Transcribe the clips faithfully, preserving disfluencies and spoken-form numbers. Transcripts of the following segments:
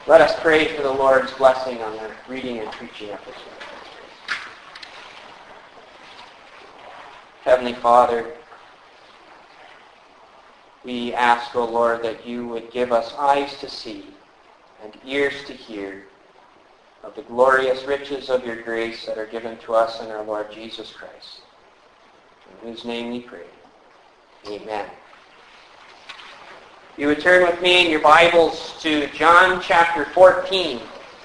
Let us pray for the Lord's blessing on the reading and preaching of His word. Heavenly Father, we ask, O Lord, that you would give us eyes to see and ears to hear of the glorious riches of your grace that are given to us in our Lord Jesus Christ, in whose name we pray. Amen. You would turn with me in your Bibles to John chapter fourteen.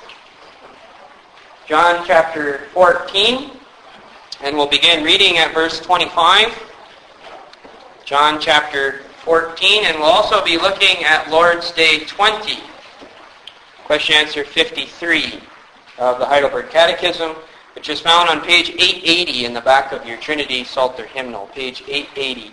John chapter fourteen, and we'll begin reading at verse twenty-five. John chapter fourteen, and we'll also be looking at Lord's Day twenty. Question answer fifty-three of the Heidelberg Catechism, which is found on page eight eighty in the back of your Trinity Psalter hymnal, page eight eighty.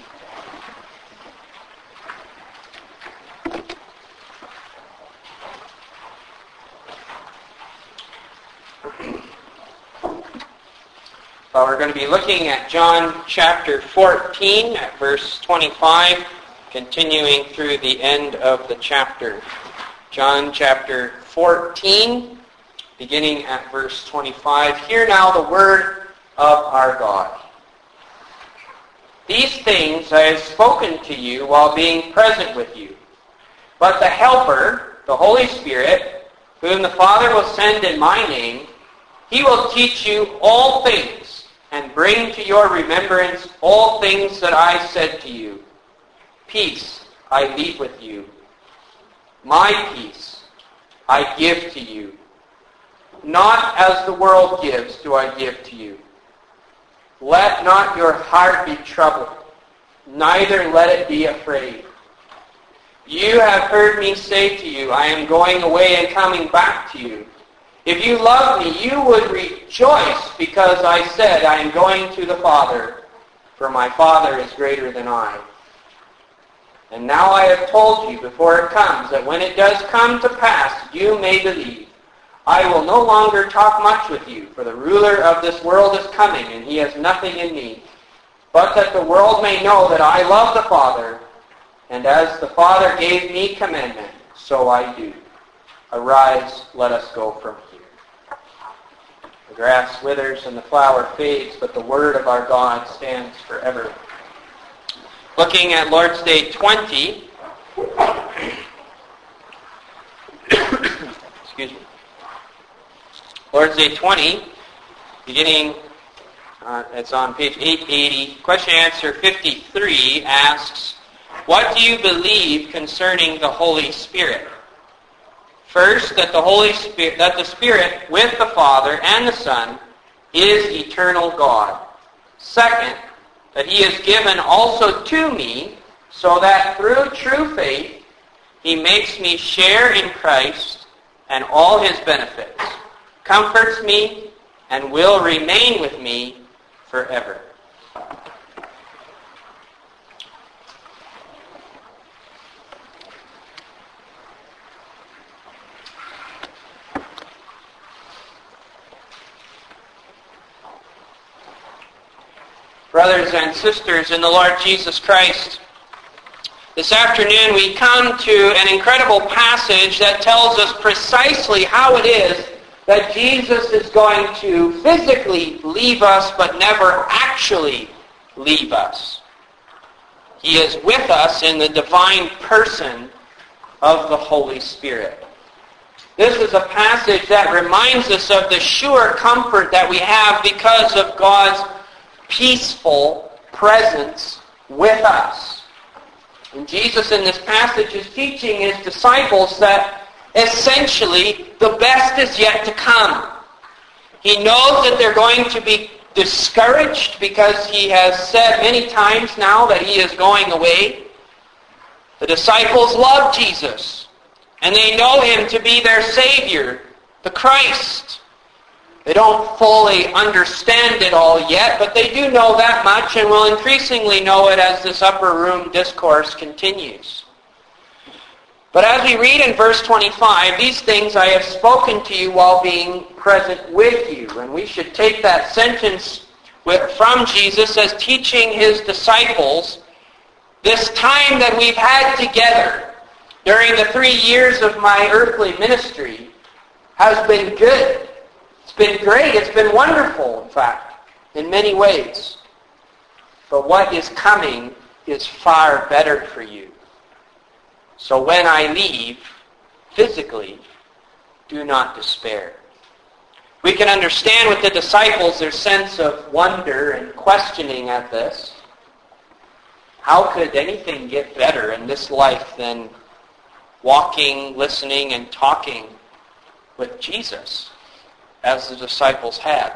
Well, we're going to be looking at John chapter fourteen at verse twenty-five, continuing through the end of the chapter. John chapter fourteen, beginning at verse twenty-five. Hear now the word of our God. These things I have spoken to you while being present with you. But the Helper, the Holy Spirit, whom the Father will send in my name, he will teach you all things and bring to your remembrance all things that I said to you. Peace I leave with you. My peace I give to you. Not as the world gives do I give to you. Let not your heart be troubled, neither let it be afraid. You have heard me say to you, I am going away and coming back to you. If you love me, you would rejoice because I said, I am going to the Father, for my Father is greater than I. And now I have told you before it comes, that when it does come to pass, you may believe. I will no longer talk much with you, for the ruler of this world is coming, and he has nothing in me. But that the world may know that I love the Father, and as the Father gave me commandment, so I do. Arise, let us go from here. The grass withers and the flower fades, but the word of our God stands forever. Looking at Lord's Day twenty, excuse me, Lord's Day twenty, beginning, uh, it's on page eight eighty. Question answer fifty-three asks, what do you believe concerning the Holy Spirit? First, that the Holy Spirit, that the Spirit with the Father and the Son is eternal God. Second, that he is given also to me, so that through true faith he makes me share in Christ and all his benefits, comforts me, and will remain with me forever. Brothers and sisters in the Lord Jesus Christ, this afternoon we come to an incredible passage that tells us precisely how it is that Jesus is going to physically leave us but never actually leave us. He is with us in the divine person of the Holy Spirit. This is a passage that reminds us of the sure comfort that we have because of God's peaceful presence with us. And Jesus in this passage is teaching his disciples that essentially the best is yet to come. He knows that they're going to be discouraged because he has said many times now that he is going away. The disciples love Jesus, and they know him to be their Savior, the Christ. They don't fully understand it all yet, but they do know that much and will increasingly know it as this upper room discourse continues. But as we read in verse twenty-five, these things I have spoken to you while being present with you. And we should take that sentence with, from Jesus as teaching his disciples this time that we've had together during the three years of my earthly ministry has been good. It's been great. It's been wonderful, in fact, in many ways. But what is coming is far better for you. So when I leave, physically, do not despair. We can understand with the disciples their sense of wonder and questioning at this. How could anything get better in this life than walking, listening, and talking with Jesus, as the disciples had?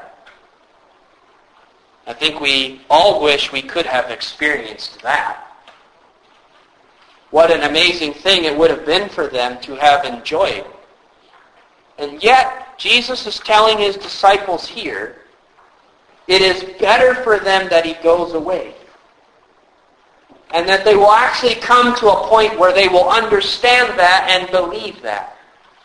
I think we all wish we could have experienced that. What an amazing thing it would have been for them to have enjoyed. And yet, Jesus is telling his disciples here, it is better for them that he goes away. And that they will actually come to a point where they will understand that and believe that.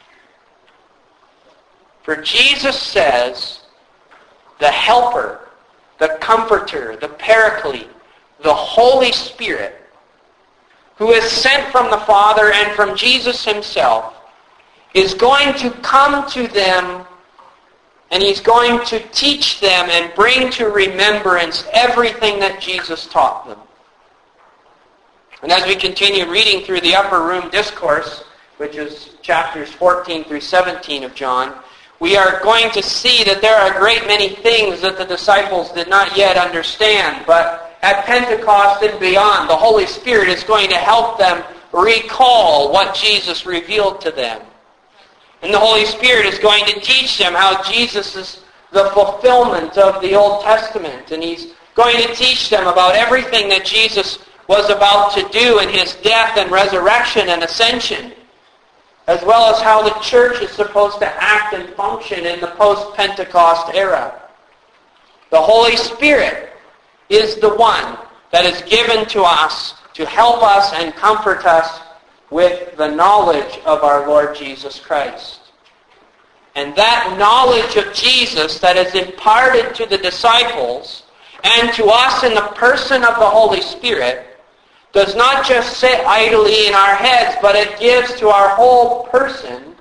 For Jesus says, the Helper, the Comforter, the Paraclete, the Holy Spirit, who is sent from the Father and from Jesus himself, is going to come to them, and he's going to teach them and bring to remembrance everything that Jesus taught them. And as we continue reading through the Upper Room Discourse, which is chapters fourteen through seventeen of John, we are going to see that there are a great many things that the disciples did not yet understand, but at Pentecost and beyond, the Holy Spirit is going to help them recall what Jesus revealed to them. And the Holy Spirit is going to teach them how Jesus is the fulfillment of the Old Testament. And he's going to teach them about everything that Jesus was about to do in his death and resurrection and ascension, as well as how the church is supposed to act and function in the post-Pentecost era. The Holy Spirit is the one that is given to us to help us and comfort us with the knowledge of our Lord Jesus Christ. And that knowledge of Jesus that is imparted to the disciples and to us in the person of the Holy Spirit does not just sit idly in our heads, but it gives to our whole person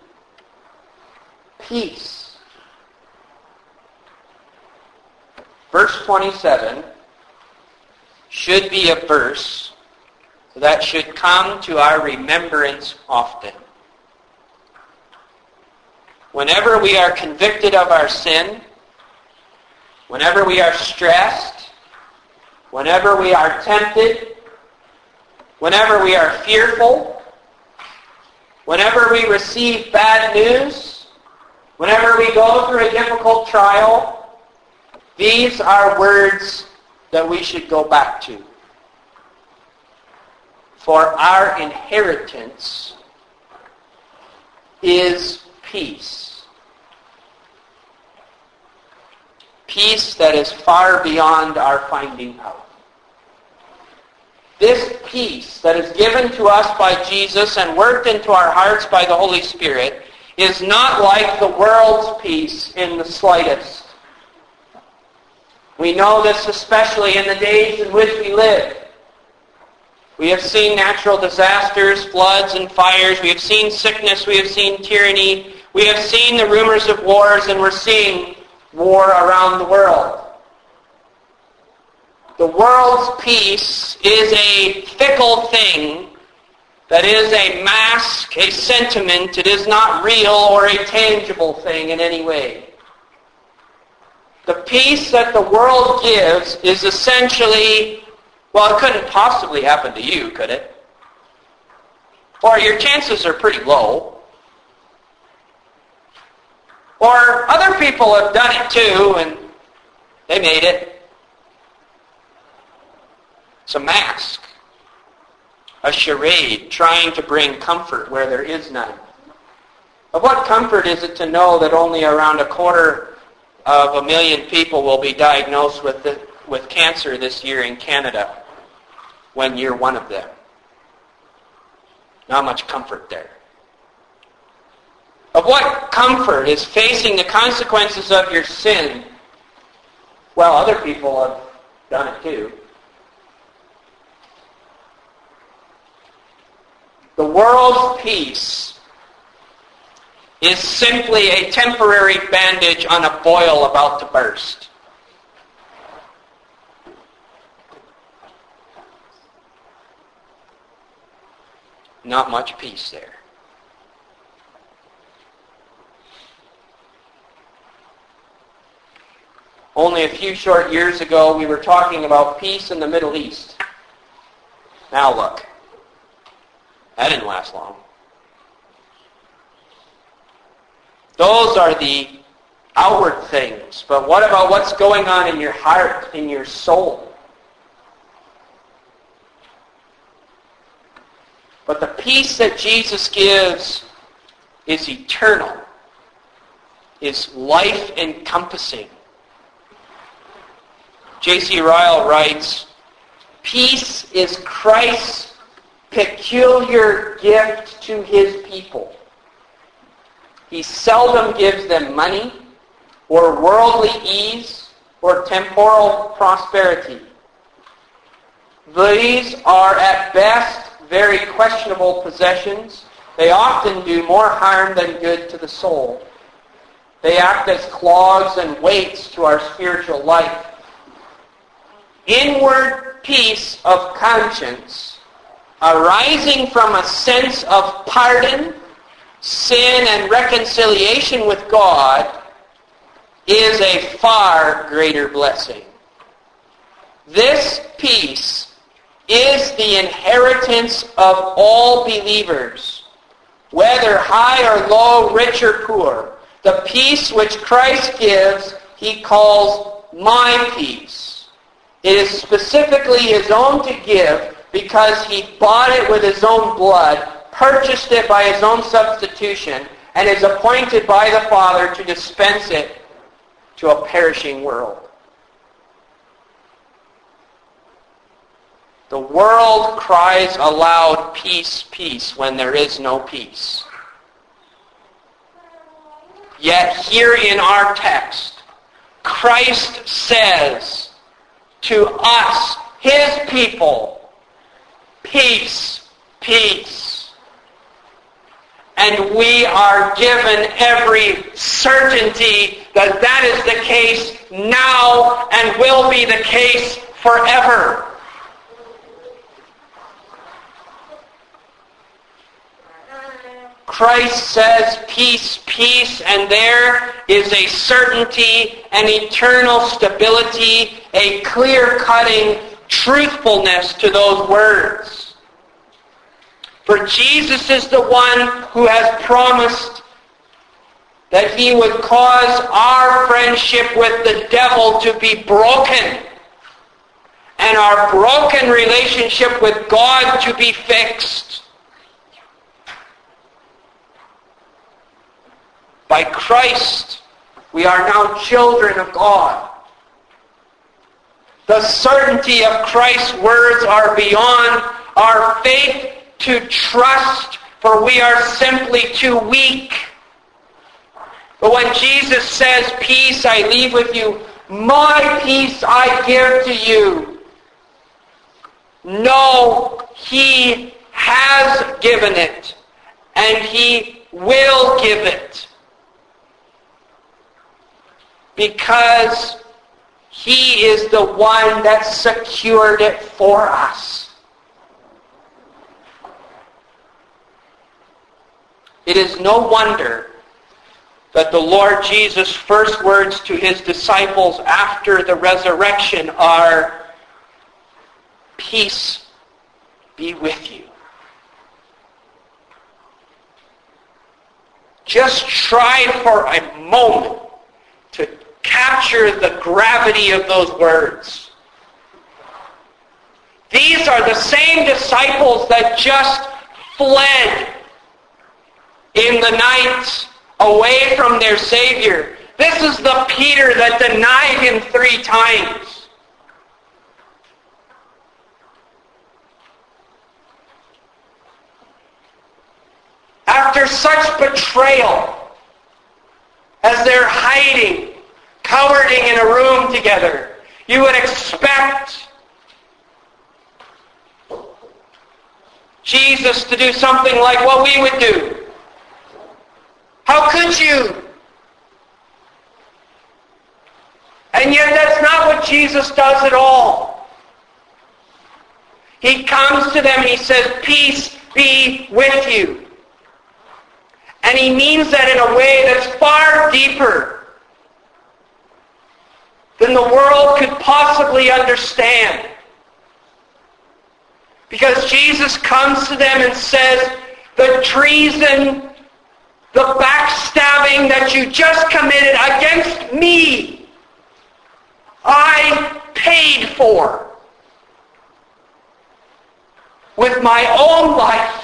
peace. Verse twenty-seven should be a verse that should come to our remembrance often. Whenever we are convicted of our sin, whenever we are stressed, whenever we are tempted, whenever we are fearful, whenever we receive bad news, whenever we go through a difficult trial, these are words that we should go back to. For our inheritance is peace. Peace that is far beyond our finding out. This peace that is given to us by Jesus and worked into our hearts by the Holy Spirit is not like the world's peace in the slightest. We know this especially in the days in which we live. We have seen natural disasters, floods and fires. We have seen sickness. We have seen tyranny. We have seen the rumors of wars, and we're seeing war around the world. The world's peace is a fickle thing that is a mask, a sentiment. It is not real or a tangible thing in any way. The peace that the world gives is essentially, well, it couldn't possibly happen to you, could it? Or your chances are pretty low. Or other people have done it too, and they made it. It's a mask, a charade, trying to bring comfort where there is none. Of what comfort is it to know that only around a quarter of a million people will be diagnosed with the, with cancer this year in Canada, when you're one of them? Not much comfort there. Of what comfort is facing the consequences of your sin? Well, other people have done it too. The world's peace is simply a temporary bandage on a boil about to burst. Not much peace there. Only a few short years ago, we were talking about peace in the Middle East. Now look. That didn't last long. Those are the outward things. But what about what's going on in your heart, in your soul? But the peace that Jesus gives is eternal, is life-encompassing. J C Ryle writes, "Peace is Christ's peculiar gift to his people. He seldom gives them money or worldly ease or temporal prosperity. These are at best very questionable possessions. They often do more harm than good to the soul. They act as clogs and weights to our spiritual life. Inward peace of conscience, arising from a sense of pardon, sin, and reconciliation with God, is a far greater blessing. This peace is the inheritance of all believers, whether high or low, rich or poor. The peace which Christ gives, he calls my peace. It is specifically his own to give because he bought it with his own blood, purchased it by his own substitution, and is appointed by the Father to dispense it to a perishing world." The world cries aloud, "Peace, peace," when there is no peace. Yet here in our text, Christ says to us, his people, "Peace, peace." And we are given every certainty that that is the case now and will be the case forever. Christ says, "Peace, peace," and there is a certainty, an eternal stability, a clear-cutting truthfulness to those words. For Jesus is the one who has promised that he would cause our friendship with the devil to be broken and our broken relationship with God to be fixed. By Christ, we are now children of God. The certainty of Christ's words are beyond our faith to trust, for we are simply too weak. But when Jesus says, "Peace I leave with you, my peace I give to you," no, he has given it, and he will give it. Because he is the one that secured it for us. It is no wonder that the Lord Jesus' first words to his disciples after the resurrection are, "Peace be with you." Just try for a moment to capture the gravity of those words. These are the same disciples that just fled in the night away from their Savior. This is the Peter that denied him three times. After such betrayal, as they're hiding, cowering in a room together, you would expect Jesus to do something like what we would do. How could you? And yet that's not what Jesus does at all. He comes to them and he says, peace be with you. And he means that in a way that's far deeper than the world could possibly understand. Because Jesus comes to them and says, the treason, the backstabbing that you just committed against me, I paid for with my own life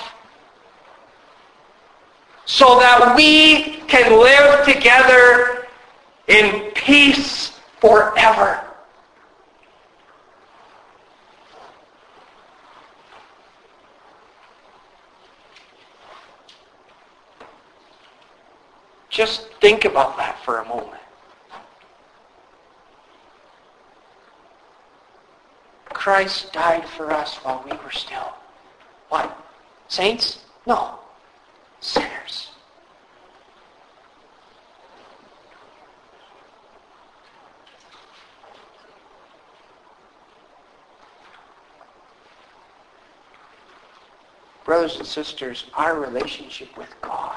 so that we can live together in peace forever. Just think about that for a moment. Christ died for us while we were still, what? Saints? No. Sinners. Brothers and sisters, our relationship with God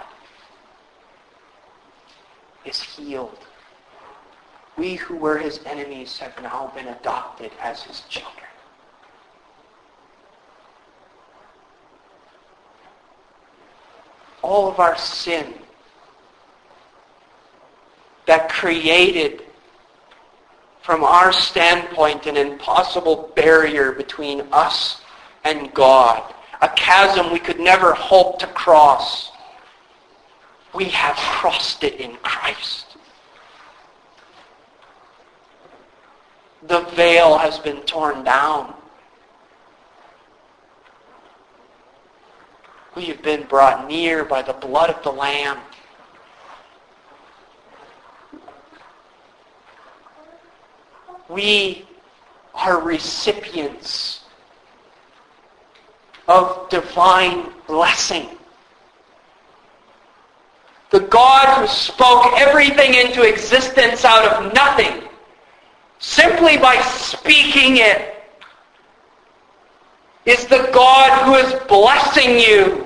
is healed. We who were his enemies have now been adopted as his children. All of our sin that created, from our standpoint, an impossible barrier between us and God, a chasm we could never hope to cross, we have crossed it in Christ. The veil has been torn down. We have been brought near by the blood of the Lamb. We are recipients of divine blessing. The God who spoke everything into existence out of nothing, simply by speaking it, is the God who is blessing you.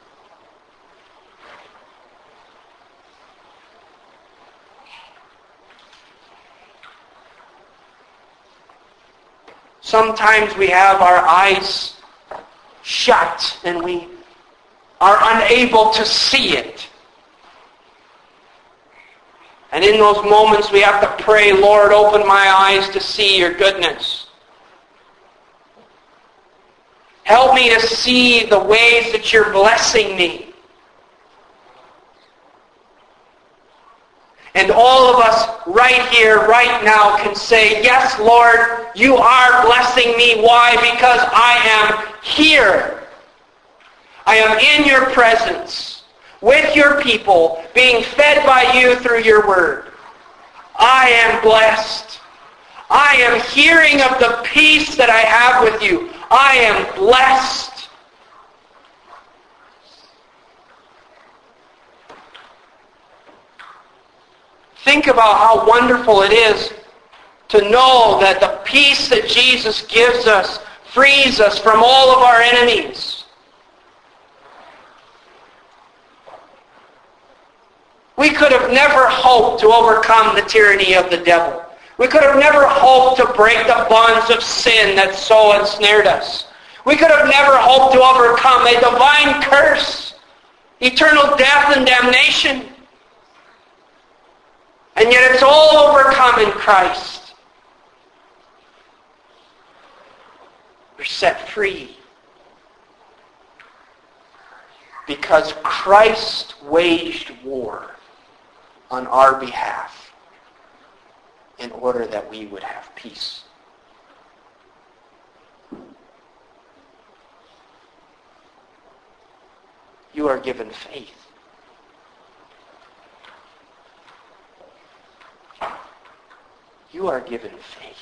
Sometimes we have our eyes shut and we are unable to see it. And in those moments we have to pray, Lord, open my eyes to see your goodness. Help me to see the ways that you're blessing me. And all of us right here, right now can say, yes, Lord, you are blessing me. Why? Because I am here. I am in your presence, with your people, being fed by you through your word. I am blessed. I am hearing of the peace that I have with you. I am blessed. Think about how wonderful it is to know that the peace that Jesus gives us frees us from all of our enemies. We could have never hoped to overcome the tyranny of the devil. We could have never hoped to break the bonds of sin that so ensnared us. We could have never hoped to overcome a divine curse, eternal death and damnation. And yet it's all overcome in Christ. We're set free because Christ waged war on our behalf in order that we would have peace. You are given faith. You are given faith.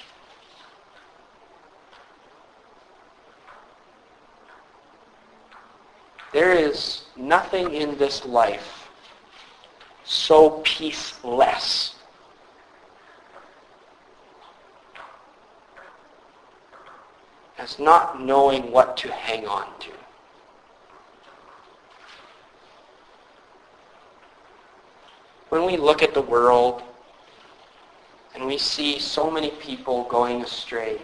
nothing in this life so peaceless as not knowing what to hang on to. When we look at the world and we see so many people going astray,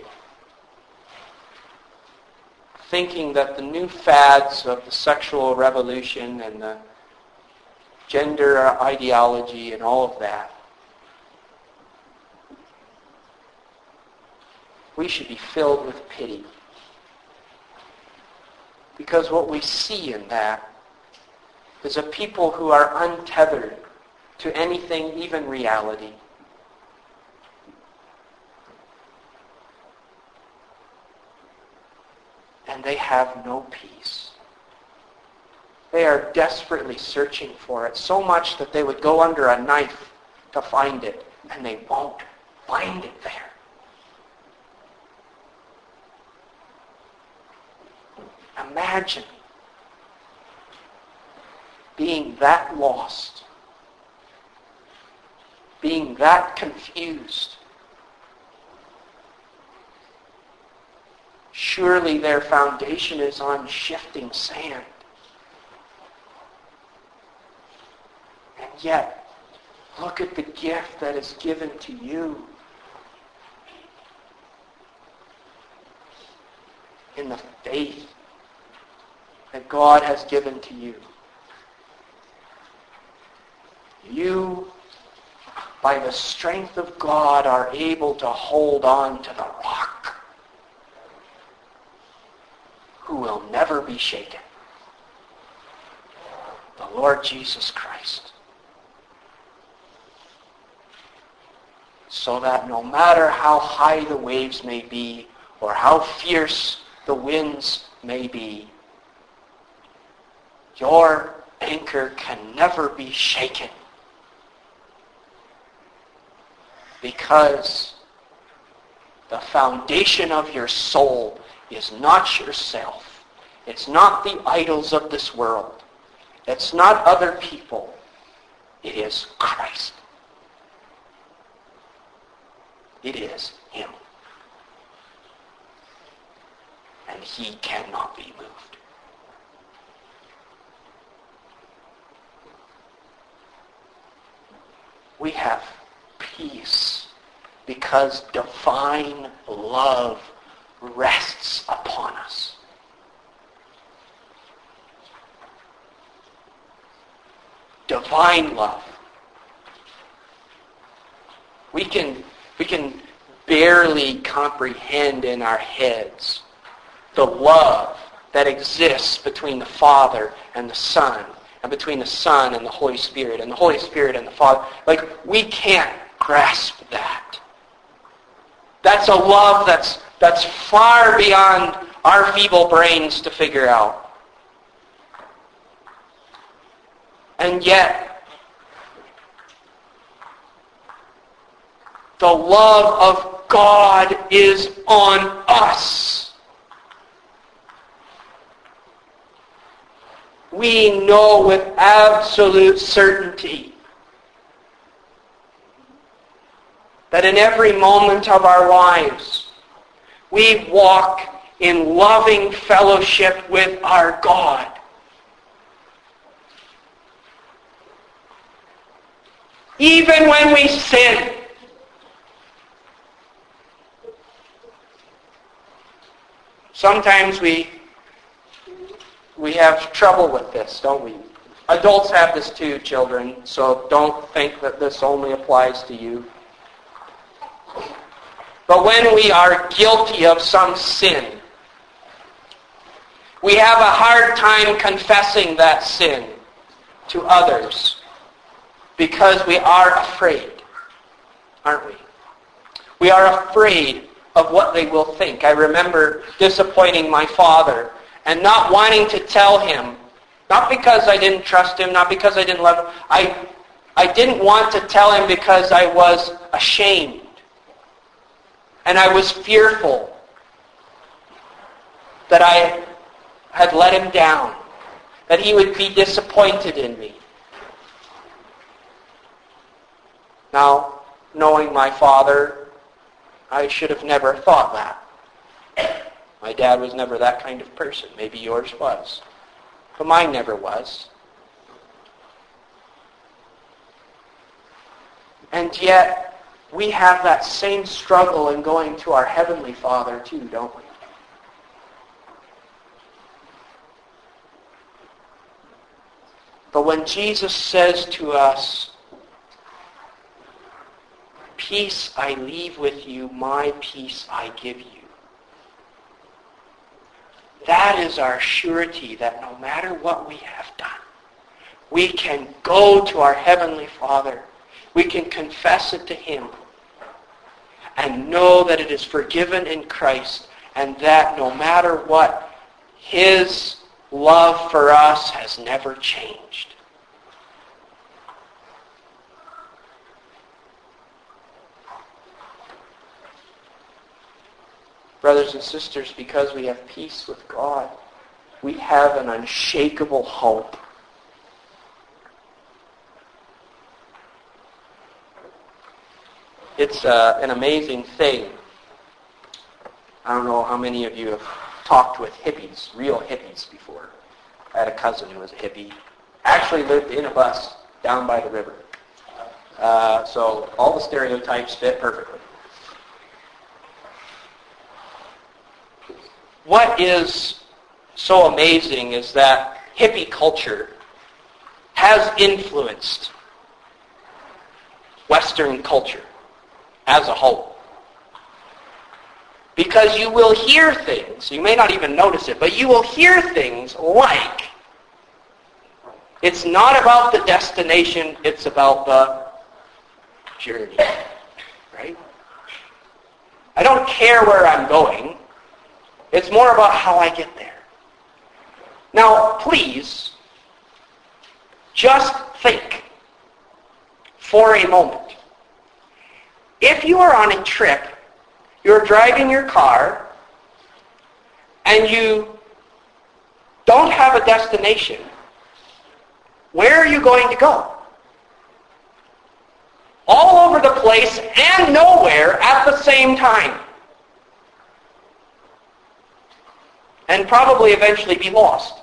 thinking that the new fads of the sexual revolution and the gender ideology and all of that, we should be filled with pity. Because what we see in that is a people who are untethered to anything, even reality. And they have no peace. They are desperately searching for it, so much that they would go under a knife to find it, and they won't find it there. Imagine being that lost, being that confused. Surely their foundation is on shifting sand. And yet, look at the gift that is given to you in the faith that God has given to you. You, by the strength of God, are able to hold on to the rock, who will never be shaken, the Lord Jesus Christ. So that no matter how high the waves may be, or how fierce the winds may be, your anchor can never be shaken, because the foundation of your soul is not yourself. It's not the idols of this world. It's not other people. It is Christ. It is Him. And He cannot be moved. We have peace because divine love rests upon us. Divine love. We can, we can barely comprehend in our heads the love that exists between the Father and the Son, and between the Son and the Holy Spirit, and the Holy Spirit and the Father. Like, we can't grasp that. That's a love that's that's far beyond our feeble brains to figure out. And yet, the love of God is on us. We know with absolute certainty that in every moment of our lives, we walk in loving fellowship with our God. Even when we sin, sometimes we we have trouble with this, don't we? Adults have this too, children, so don't think that this only applies to you. But when we are guilty of some sin, we have a hard time confessing that sin to others because we are afraid, aren't we? We are afraid of what they will think. I remember disappointing my father and not wanting to tell him, not because I didn't trust him, not because I didn't love him. I, I didn't want to tell him because I was ashamed. And I was fearful that I had let him down. that he would be disappointed in me. Now, knowing my father, I should have never thought that. My dad was never that kind of person. Maybe yours was. But mine never was. And yet, we have that same struggle in going to our Heavenly Father too, don't we? But when Jesus says to us, "Peace I leave with you, my peace I give you," that is our surety that no matter what we have done, we can go to our Heavenly Father. We can confess it to Him and know that it is forgiven in Christ, and that no matter what, His love for us has never changed. Brothers and sisters, because we have peace with God, we have an unshakable hope. It's uh, an amazing thing. I don't know how many of you have talked with hippies, real hippies, before. I had a cousin who was a hippie. Actually lived in a bus down by the river. Uh, so all the stereotypes fit perfectly. What is so amazing is that hippie culture has influenced Western culture as a whole. Because you will hear things, you may not even notice it, but you will hear things like, it's not about the destination, it's about the journey. Right? I don't care where I'm going. It's more about how I get there. Now, please, just think for a moment. If you are on a trip, you're driving your car, and you don't have a destination, where are you going to go? All over the place and nowhere at the same time. And probably eventually be lost.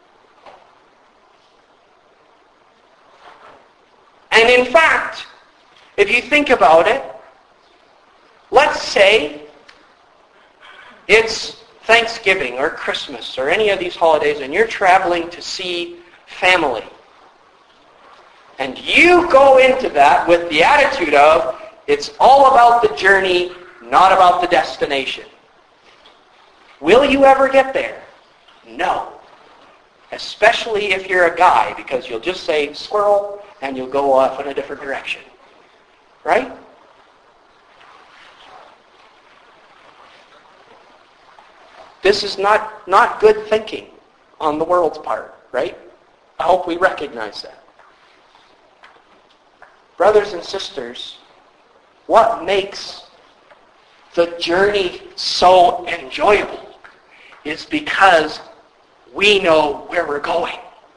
And in fact, if you think about it, let's say it's Thanksgiving or Christmas or any of these holidays and you're traveling to see family. And you go into that with the attitude of, it's all about the journey, not about the destination. Will you ever get there? No. Especially if you're a guy, because you'll just say squirrel and you'll go off in a different direction. Right? This is not, not good thinking on the world's part, right? I hope we recognize that. Brothers and sisters, what makes the journey so enjoyable is because we know where we're going.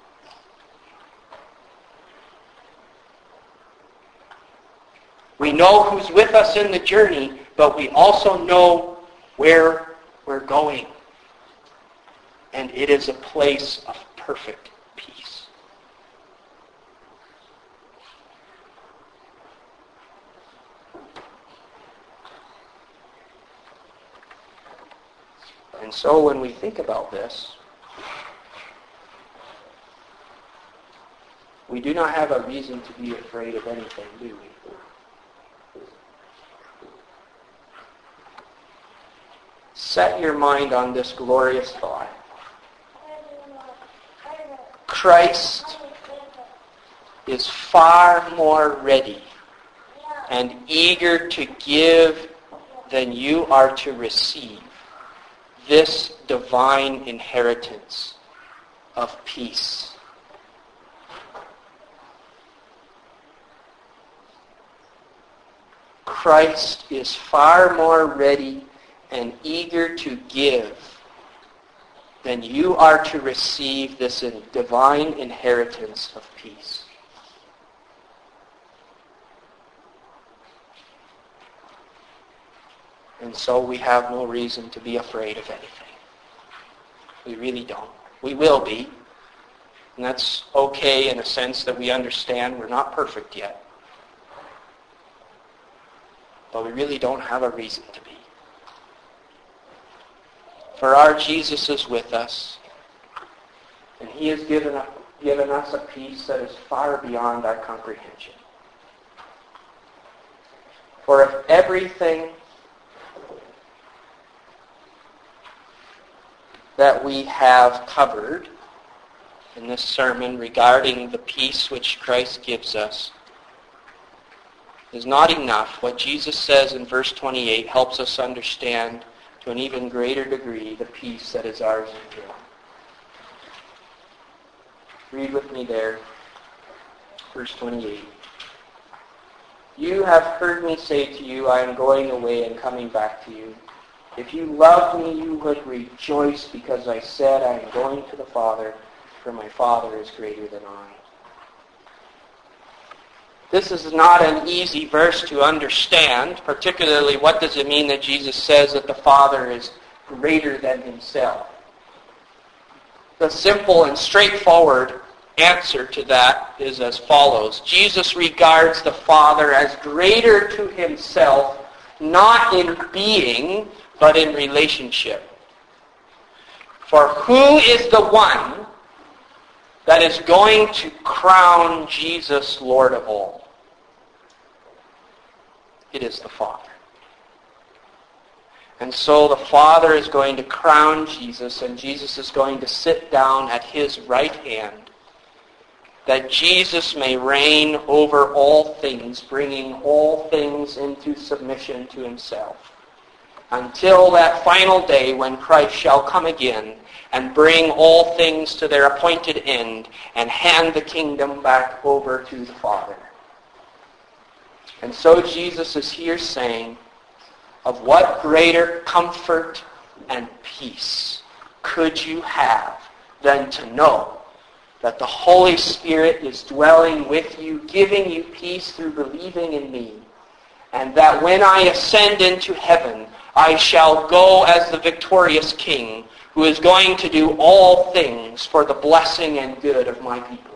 We know who's with us in the journey, but we also know where we're going. And it is a place of perfect peace. And so when we think about this, we do not have a reason to be afraid of anything, do we? Set your mind on this glorious thought. Christ is far more ready and eager to give than you are to receive this divine inheritance of peace. Christ is far more ready and eager to give then you are to receive this divine inheritance of peace. And so we have no reason to be afraid of anything. We really don't. We will be. And that's okay in a sense that we understand we're not perfect yet. But we really don't have a reason to be. For our Jesus is with us, and he has given, given us a peace that is far beyond our comprehension. For if everything that we have covered in this sermon regarding the peace which Christ gives us is not enough, what Jesus says in verse twenty-eight helps us understand to an even greater degree the peace that is ours in him. Read with me there, verse twenty-eight. You have heard me say to you, I am going away and coming back to you. If you loved me, you would rejoice because I said, I am going to the Father, for my Father is greater than I. This is not an easy verse to understand, particularly what does it mean that Jesus says that the Father is greater than himself? The simple and straightforward answer to that is as follows. Jesus regards the Father as greater to himself, not in being, but in relationship. For who is the one that is going to crown Jesus Lord of all? It is the Father. And so the Father is going to crown Jesus, and Jesus is going to sit down at his right hand, that Jesus may reign over all things, bringing all things into submission to himself, until that final day when Christ shall come again and bring all things to their appointed end and hand the kingdom back over to the Father. And so Jesus is here saying, of what greater comfort and peace could you have than to know that the Holy Spirit is dwelling with you, giving you peace through believing in me, and that when I ascend into heaven, I shall go as the victorious King who is going to do all things for the blessing and good of my people.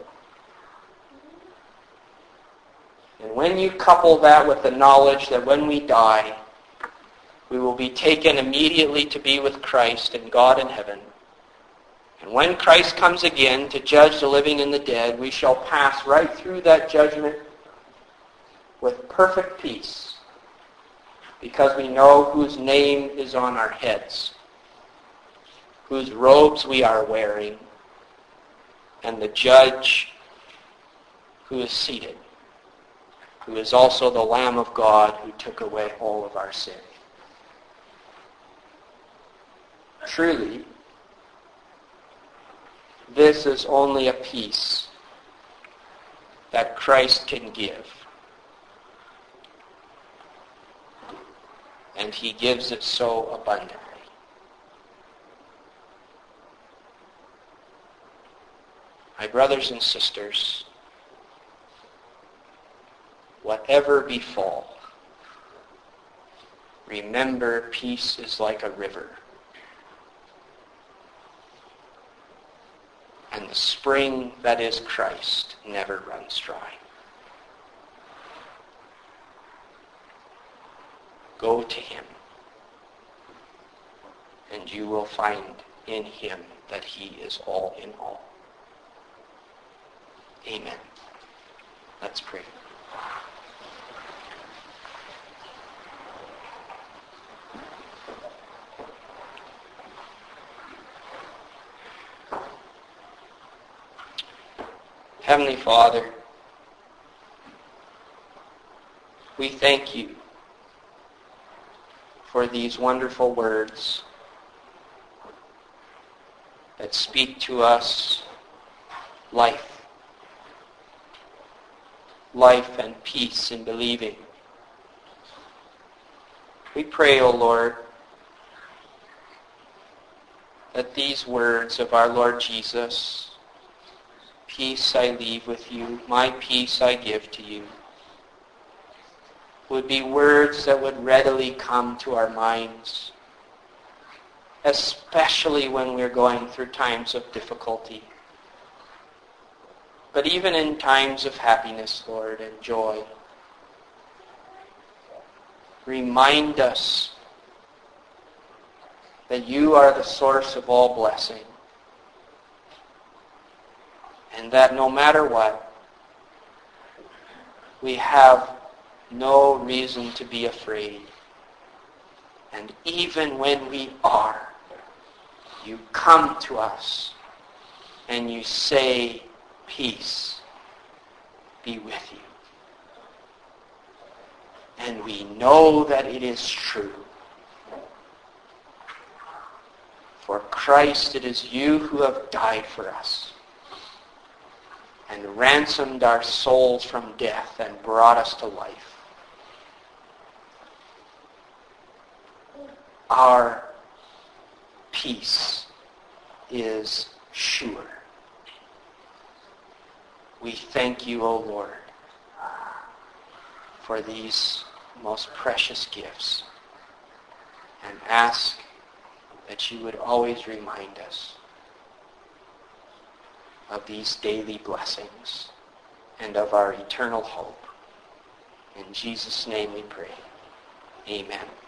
And when you couple that with the knowledge that when we die, we will be taken immediately to be with Christ and God in heaven. And when Christ comes again to judge the living and the dead, we shall pass right through that judgment with perfect peace, because we know whose name is on our heads, whose robes we are wearing, and the judge who is seated, who is also the Lamb of God who took away all of our sin. Truly, this is only a peace that Christ can give. And he gives it so abundantly. My brothers and sisters, whatever befall, remember peace is like a river. And the spring that is Christ never runs dry. Go to him, and you will find in him that he is all in all. Amen. Let's pray. Heavenly Father, we thank you for these wonderful words that speak to us life, life and peace in believing. We pray, O Lord, that these words of our Lord Jesus, peace I leave with you, my peace I give to you, would be words that would readily come to our minds, especially when we're going through times of difficulty. But even in times of happiness, Lord, and joy, remind us that you are the source of all blessing, and that no matter what, we have no reason to be afraid. And even when we are, you come to us and you say, peace be with you. And we know that it is true. For Christ, it is you who have died for us and ransomed our souls from death and brought us to life. Our peace is sure. We thank you, O Lord, for these most precious gifts, and ask that you would always remind us of these daily blessings and of our eternal hope. In Jesus' name we pray. Amen.